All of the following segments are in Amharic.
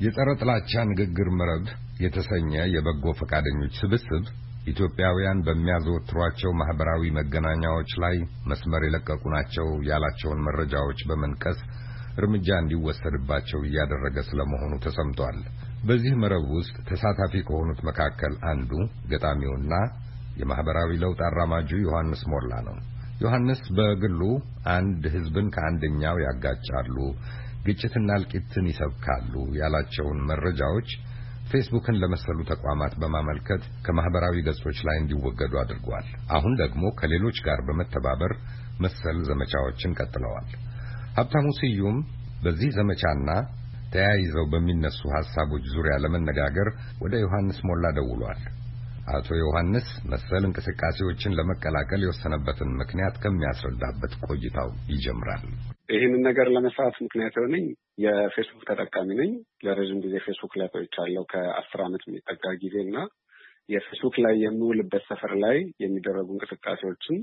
የጸረ ጥላቻ ንግግር መረብ የተሰኘ የበጎ ፈቃደኞች ስብስብ ኢትዮጵያውያን በሚያዘወትሯቸው ማህበራዊ መገናኛዎች ላይ መስመር የለቀቁ ናቸው ያላቸውን መረጃዎች በመንቀስ እርምጃ እንዲወሰድባቸው እያደረገ ስለመሆኑ ተሰምቷል። በዚህ መረብ ውስጥ ተሳታፊ ከሆኑት መካከል አንዱ ገጣሚውና የማህበራዊ ለውጥ አራማጁ ዮሐንስ ሞላ ነው። ዮሐንስ በግሉ አንድ ህዝብን ከአንደኛው ያጋጫሉ፣ ግጭትና እልቂትን ይሰብካሉ ያላቸውን መረጃዎች ፌስቡክን ለመሰሉ ተቋማት በማመልከት ከማህበራዊ ገጾች ላይ እንዲወገዱ አድርጓል። አሁን ደግሞ ከሌሎች ጋር በመተባበር መሰል ዘመቻዎችን ቀጥለዋል። ሀብታሙ ስዩም በዚህ ዘመቻና ተያይዘው በሚነሱ ሐሳቦች ዙሪያ ለመነጋገር ወደ ዮሐንስ ሞላ ደውሏል። አቶ ዮሐንስ መሰል እንቅስቃሴዎችን ለመቀላቀል የወሰነበትን ምክንያት ከሚያስረዳበት ቆይታው ይጀምራል። ይህንን ነገር ለመስራት ምክንያት የሆነኝ የፌስቡክ ተጠቃሚ ነኝ። ለረጅም ጊዜ ፌስቡክ ላይ ቆይቻለሁ፣ ከ10 ዓመት የሚጠጋ ጊዜና የፌስቡክ ላይ የምውልበት ሰፈር ላይ የሚደረጉ እንቅስቃሴዎችን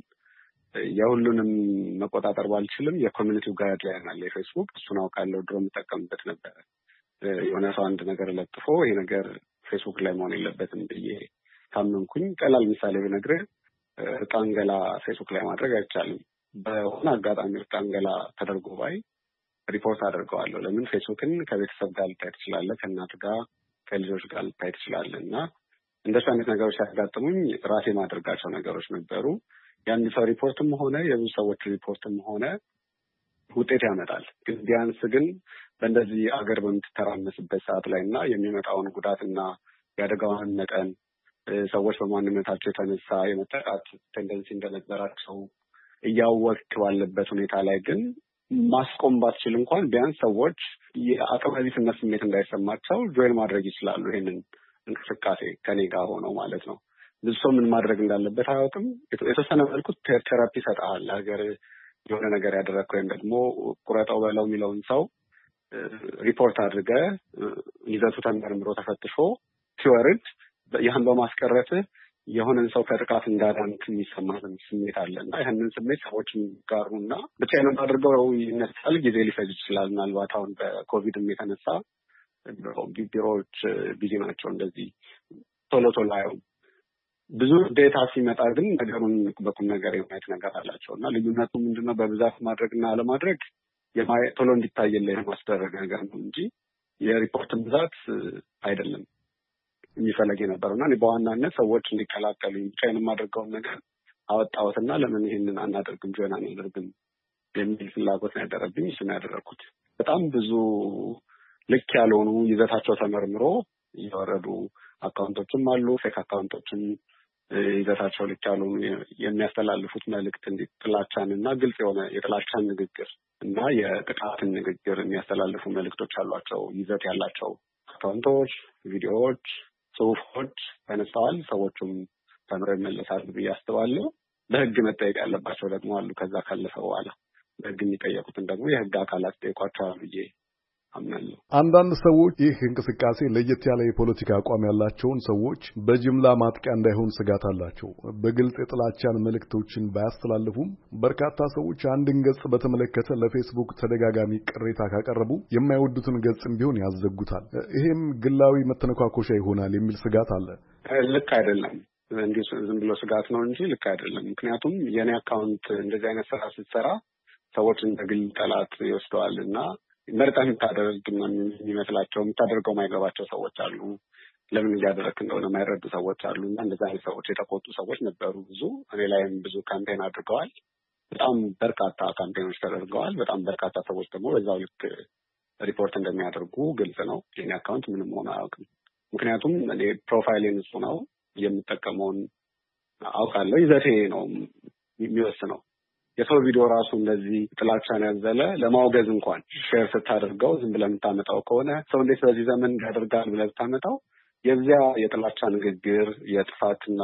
የሁሉንም መቆጣጠር ባልችልም የኮሚኒቲው ጋይድላይን አለ የፌስቡክ፣ እሱን አውቃለሁ። ድሮ የምጠቀምበት ነበረ። የሆነ ሰው አንድ ነገር ለጥፎ ይሄ ነገር ፌስቡክ ላይ መሆን የለበትም ብዬ ታመንኩኝ። ቀላል ምሳሌ ብነግርህ እርቃን ገላ ፌስቡክ ላይ ማድረግ አይቻልም። በሆነ አጋጣሚ እርቃን ገላ ተደርጎ ባይ ሪፖርት አደርገዋለሁ። ለምን ፌስቡክን ከቤተሰብ ጋር ልታይ ትችላለህ፣ ከእናት ጋር ከልጆች ጋር ልታይ ትችላለህ። እና እንደሱ አይነት ነገሮች ሲያጋጥሙኝ ራሴ ማድረጋቸው ነገሮች ነበሩ። የአንድ ሰው ሪፖርትም ሆነ የብዙ ሰዎች ሪፖርትም ሆነ ውጤት ያመጣል። ግን ቢያንስ ግን በእንደዚህ አገር በምትተራመስበት ሰዓት ላይ እና የሚመጣውን ጉዳትና የአደጋውን መጠን ሰዎች በማንነታቸው የተነሳ የመጠቃት ቴንደንሲ እንደነበራቸው እያወቅክ ባለበት ሁኔታ ላይ ግን ማስቆም ባትችል እንኳን ቢያንስ ሰዎች የአቅመ ቢስነት ስሜት እንዳይሰማቸው ጆይን ማድረግ ይችላሉ። ይሄንን እንቅስቃሴ ከኔ ጋር ሆነው ማለት ነው። ብዙ ሰው ምን ማድረግ እንዳለበት አያውቅም። የተወሰነ መልኩ ቴራፒ ይሰጣል። ሀገር የሆነ ነገር ያደረግከው ወይም ደግሞ ቁረጠው በለው የሚለውን ሰው ሪፖርት አድርገህ ይዘቱ ተመርምሮ ተፈትሾ ሲወርድ ያን በማስቀረት የሆነን ሰው ከጥቃት እንዳዳንክ የሚሰማህ ስሜት አለና ይህንን ስሜት ሰዎች ጋሩና ብቻዬን አድርገው ይነሳል። ጊዜ ሊፈጅ ይችላል። ምናልባት አሁን በኮቪድም የተነሳ ቢሮዎች ቢዚ ናቸው። እንደዚህ ቶሎ አየው። ብዙ ዴታ ሲመጣ ግን ነገሩን በቁም ነገር የማየት ነገር አላቸው እና ልዩነቱ ምንድነው? በብዛት ማድረግና አለማድረግ ቶሎ እንዲታየልህ የማስደረግ ነገር ነው እንጂ የሪፖርት ብዛት አይደለም የሚፈለግ የነበረውና እኔ በዋናነት ሰዎች እንዲቀላቀሉ ብቻዬን የማደርገውን ነገር አወጣሁትና ለምን ይሄንን አናደርግም ጆይን አናደርግም የሚል ፍላጎት ነው ያደረብኝ። እሱን ያደረኩት በጣም ብዙ ልክ ያልሆኑ ይዘታቸው ተመርምሮ የወረዱ አካውንቶችም አሉ። ፌክ አካውንቶችም ይዘታቸው ልክ ያልሆኑ የሚያስተላልፉት መልእክት ጥላቻንና ግልጽ የሆነ የጥላቻን ንግግር እና የጥቃትን ንግግር የሚያስተላልፉ መልእክቶች አሏቸው። ይዘት ያላቸው አካውንቶች፣ ቪዲዮዎች፣ ጽሁፎች ተነስተዋል። ሰዎቹም ተምረው ይመለሳሉ ብዬ አስባለሁ። በህግ መጠየቅ ያለባቸው ደግሞ አሉ። ከዛ ካለፈ በኋላ በህግ የሚጠየቁትን ደግሞ የህግ አካላት ጠይቋቸዋል ብዬ አምናለሁ። አንዳንድ ሰዎች ይህ እንቅስቃሴ ለየት ያለ የፖለቲካ አቋም ያላቸውን ሰዎች በጅምላ ማጥቂያ እንዳይሆን ስጋት አላቸው። በግልጽ የጥላቻን መልእክቶችን ባያስተላልፉም በርካታ ሰዎች አንድን ገጽ በተመለከተ ለፌስቡክ ተደጋጋሚ ቅሬታ ካቀረቡ የማይወዱትን ገጽም ቢሆን ያዘጉታል። ይሄም ግላዊ መተነኳኮሻ ይሆናል የሚል ስጋት አለ። ልክ አይደለም። እንዲህ ዝም ብሎ ስጋት ነው እንጂ ልክ አይደለም። ምክንያቱም የኔ አካውንት እንደዚህ አይነት ስራ ስትሰራ ሰዎች እንደ ግል ጠላት ይወስደዋልና መርጠህ የምታደርግ የሚመስላቸው የምታደርገው ማይገባቸው ሰዎች አሉ። ለምን እያደረግክ እንደሆነ ማይረዱ ሰዎች አሉ። እና እንደዚህ አይነት ሰዎች የተቆጡ ሰዎች ነበሩ ብዙ። እኔ ላይም ብዙ ካምፔን አድርገዋል። በጣም በርካታ ካምፔኖች ተደርገዋል። በጣም በርካታ ሰዎች ደግሞ በዛው ልክ ሪፖርት እንደሚያደርጉ ግልጽ ነው። የኔ አካውንት ምንም ሆነ አያውቅም። ምክንያቱም እኔ ፕሮፋይሌን እሱ ነው የምጠቀመውን አውቃለሁ። ይዘቴ ነው የሚወስነው። የሰው ቪዲዮ ራሱ እንደዚህ ጥላቻን ያዘለ ለማውገዝ እንኳን ሼር ስታደርገው ዝም ብለህ የምታመጣው ከሆነ ሰው እንዴት በዚህ ዘመን ያደርጋል ብለህ ብታመጣው የዚያ የጥላቻ ንግግር የጥፋትና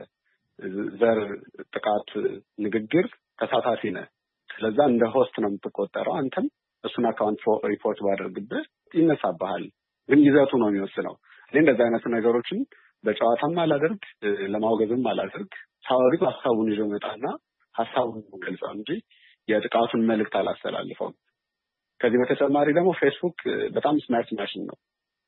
የዘር ጥቃት ንግግር ተሳታፊ ነህ። ስለዛ እንደ ሆስት ነው የምትቆጠረው። አንተም እሱን አካውንት ሪፖርት ባደርግብህ ይነሳብሃል። ግን ይዘቱ ነው የሚወስነው። እኔ እንደዚህ አይነት ነገሮችን በጨዋታም አላደርግ ለማውገዝም አላደርግ። ሳወሪት ሀሳቡን ይዞ መጣና ሀሳቡን ገልጸው እንጂ የጥቃቱን መልእክት አላስተላልፈውም። ከዚህ በተጨማሪ ደግሞ ፌስቡክ በጣም ስማርት ማሽን ነው።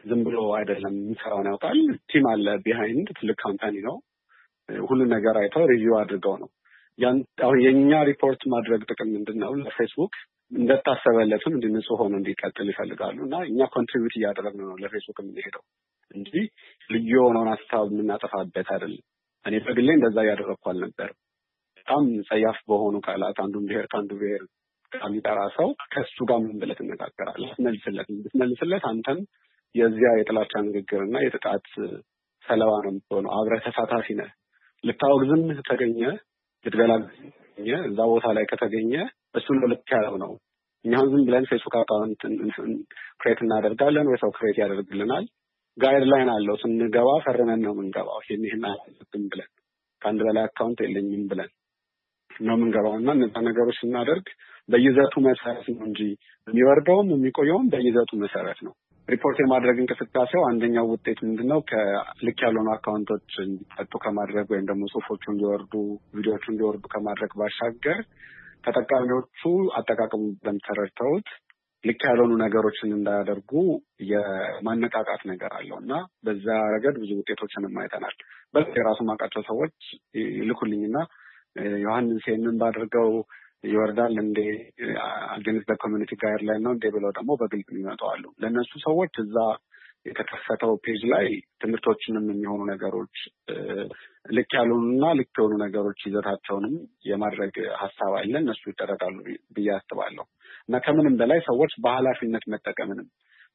ዝም ብሎ አይደለም የሚሰራውን ያውቃል። ቲም አለ ቢሃይንድ፣ ትልቅ ካምፓኒ ነው። ሁሉን ነገር አይተው ሪቪው አድርገው ነው አሁን የኛ ሪፖርት ማድረግ ጥቅም ምንድነው? ለፌስቡክ እንደታሰበለትም ንጹህ ሆኖ እንዲቀጥል ይፈልጋሉ እና እኛ ኮንትሪቢዩት እያደረግን ነው ለፌስቡክ የምንሄደው እንጂ ልዩ የሆነውን ሀሳብ የምናጠፋበት አይደለም። እኔ በግሌ እንደዛ እያደረግኩ አልነበረም። በጣም ጸያፍ በሆኑ ቃላት አንዱን ብሔር ከአንዱ ብሔር የሚጠራ ሰው ከእሱ ጋር ምን ብለህ ትነጋገራለህ? ብትመልስለት አንተም የዚያ የጥላቻ ንግግርና የጥቃት ሰለባ ነው የምትሆነው። አብረህ ተሳታፊ ነህ። ልታወግዝም ተገኘ ልትገላግኝ እዛ ቦታ ላይ ከተገኘ እሱ ነው ልክ ያለው ነው። እኛም ዝም ብለን ፌስቡክ አካውንት ክሬት እናደርጋለን ወይ ሰው ክሬት ያደርግልናል። ጋይድላይን አለው። ስንገባ ፈርመን ነው የምንገባው። ይሄን አልተም ብለን ከአንድ በላይ አካውንት የለኝም ብለን ነው የምንገባው እና እነዛ ነገሮች ስናደርግ በይዘቱ መሰረት ነው እንጂ የሚወርደውም የሚቆየውም በይዘቱ መሰረት ነው። ሪፖርት የማድረግ እንቅስቃሴው አንደኛው ውጤት ምንድነው? ከልክ ያልሆኑ አካውንቶች እንዲጠጡ ከማድረግ ወይም ደግሞ ጽሁፎቹ እንዲወርዱ፣ ቪዲዮዎቹ እንዲወርዱ ከማድረግ ባሻገር ተጠቃሚዎቹ አጠቃቀሙ በምተረድተውት ልክ ያልሆኑ ነገሮችን እንዳያደርጉ የማነቃቃት ነገር አለው እና በዛ ረገድ ብዙ ውጤቶችንም አይተናል። በዚህ የራሱ ማውቃቸው ሰዎች ይልኩልኝና ዮሐንስ ይሄንን ባድርገው ይወርዳል እንዴ አገንስት ኮሚኒቲ ጋይድላይን ነው እንዴ ብለው ደግሞ በግልጽ ይመጣሉ። ለነሱ ሰዎች እዛ የተከፈተው ፔጅ ላይ ትምህርቶችንም የሚሆኑ ነገሮች ልክ ያልሆኑና ልክ የሆኑ ነገሮች ይዘታቸውንም የማድረግ ሀሳብ አለ። እነሱ ይደረጋሉ ብዬ አስባለሁ እና ከምንም በላይ ሰዎች በኃላፊነት መጠቀምንም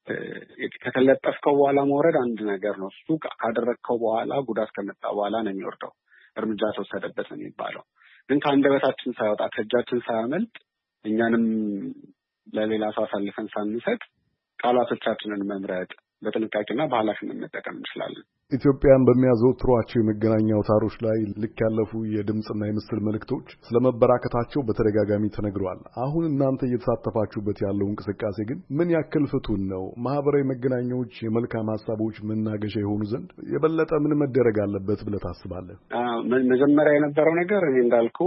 ከተለጠፍከው በኋላ መውረድ አንድ ነገር ነው። እሱ ካደረግከው በኋላ ጉዳት ከመጣ በኋላ ነው የሚወርደው፣ እርምጃ ተወሰደበት ነው የሚባለው። ግን ከአንደበታችን ሳይወጣ ከእጃችን ሳያመልጥ እኛንም ለሌላ ሰው አሳልፈን ሳንሰጥ ቃላቶቻችንን መምረጥ በጥንቃቄና በኃላፊነት መጠቀም እንችላለን። ኢትዮጵያን በሚያዘወትሯቸው የመገናኛ አውታሮች ላይ ልክ ያለፉ የድምጽና የምስል መልእክቶች ስለመበራከታቸው በተደጋጋሚ ተነግሯል። አሁን እናንተ እየተሳተፋችሁበት ያለው እንቅስቃሴ ግን ምን ያክል ፍቱን ነው? ማህበራዊ መገናኛዎች የመልካም ሀሳቦች መናገሻ የሆኑ ዘንድ የበለጠ ምን መደረግ አለበት ብለህ ታስባለህ? መጀመሪያ የነበረው ነገር እኔ እንዳልኩ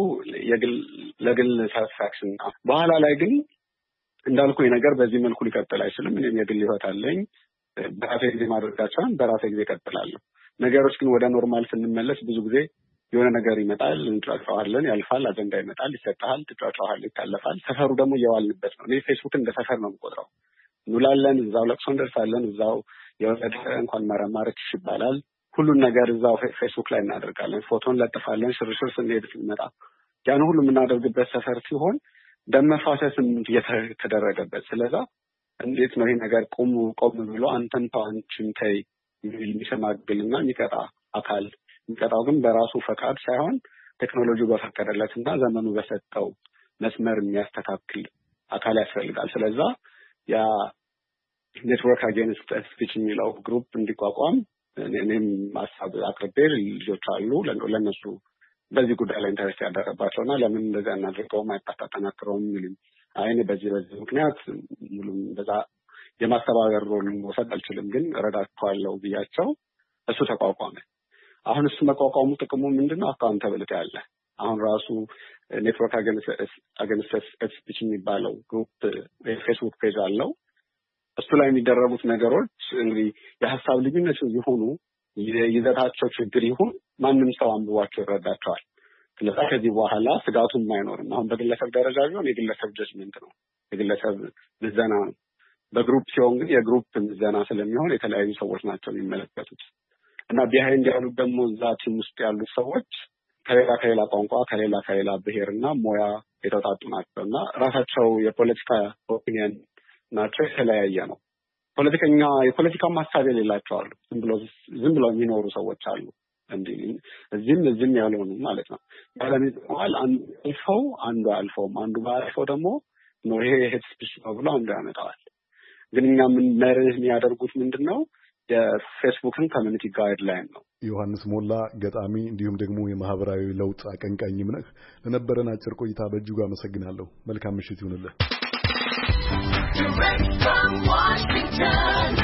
ለግል ሳቲስፋክሽን፣ በኋላ ላይ ግን እንዳልኩ ነገር በዚህ መልኩ ሊቀጥል አይችልም። እኔም የግል ህይወት አለኝ። በራሴ ጊዜ ማድረጋቸውን በራሴ ጊዜ ቀጥላለሁ። ነገሮች ግን ወደ ኖርማል ስንመለስ ብዙ ጊዜ የሆነ ነገር ይመጣል፣ እንጫጫዋለን፣ ያልፋል። አጀንዳ ይመጣል፣ ይሰጣል፣ ትጫጫዋለህ፣ ይታለፋል። ሰፈሩ ደግሞ እየዋልንበት ነው። እኔ ፌስቡክ እንደ ሰፈር ነው የምቆጥረው። እንውላለን፣ እዛው ለቅሶ እንደርሳለን፣ እዛው የወለደ እንኳን መረማረች ይባላል። ሁሉን ነገር እዛው ፌስቡክ ላይ እናደርጋለን። ፎቶን ለጥፋለን፣ ሽርሽር ስንሄድ ስንመጣ ያን ሁሉ የምናደርግበት ሰፈር ሲሆን ደም መፋሰስም እየተደረገበት ስለዛ እንዴት ነው ይሄ ነገር ቆም ብሎ አንተን ተው አንቺን ተይ የሚሸማግልና የሚቀጣ አካል የሚቀጣው ግን በራሱ ፈቃድ ሳይሆን ቴክኖሎጂው በፈቀደለትና ዘመኑ በሰጠው መስመር የሚያስተካክል አካል ያስፈልጋል። ስለዛ ያ ኔትወርክ አጌንስት ስፒች የሚለው ግሩፕ እንዲቋቋም እኔም ሀሳብ አቅርቤ ልጆች አሉ ለነሱ በዚህ ጉዳይ ላይ ኢንተረስት ያደረባቸውና ለምን እንደዛ እናድርገው ማይጣጣናክረውም የሚሉኝ አይኔ በዚህ ምክንያት ሙሉም በዛ የማስተባበር ሮል መውሰድ አልችልም፣ ግን እረዳቸዋለሁ ብያቸው እሱ ተቋቋመ። አሁን እሱ መቋቋሙ ጥቅሙ ምንድነው? አካውንታብሊቲ አለ። አሁን ራሱ ኔትወርክ አገንስት ስፒች የሚባለው ግሩፕ ፌስቡክ ፔጅ አለው። እሱ ላይ የሚደረጉት ነገሮች እንግዲህ የሀሳብ ልዩነት ይሁኑ ይዘታቸው ችግር ይሁን ማንም ሰው አንብቧቸው ይረዳቸዋል። ስለዚህ ከዚህ በኋላ ስጋቱም አይኖርም። አሁን በግለሰብ ደረጃ ቢሆን የግለሰብ ጀጅመንት ነው፣ የግለሰብ ምዘና ነው። በግሩፕ ሲሆን ግን የግሩፕ ምዘና ስለሚሆን የተለያዩ ሰዎች ናቸው የሚመለከቱት እና ቢሃይንድ ያሉት ደግሞ እዛ ቲም ውስጥ ያሉት ሰዎች ከሌላ ቋንቋ ከሌላ ብሔርና ሙያ የተውጣጡ ናቸው እና ራሳቸው የፖለቲካ ኦፒኒየን ናቸው፣ የተለያየ ነው። የፖለቲካ ሀሳብ የሌላቸው አሉ። ዝም ብለው የሚኖሩ ሰዎች አሉ። እንዲህ እዚህም ያልሆኑ ማለት ነው። ያለሚባል አንዱ አልፈውም አንዱ ባልፈው ደግሞ ነው ይሄ ሄት ስፒች ነው ብሎ አንዱ ያመጣዋል። ግን እኛ ምን መርህ የሚያደርጉት ምንድነው? የፌስቡክን ኮሚኒቲ ጋይድላይን ነው። ዮሐንስ ሞላ ገጣሚ እንዲሁም ደግሞ የማህበራዊ ለውጥ አቀንቃኝም ነህ። ለነበረን አጭር ቆይታ በእጅጉ አመሰግናለሁ። መልካም ምሽት ይሁንልህ። Direct from Washington.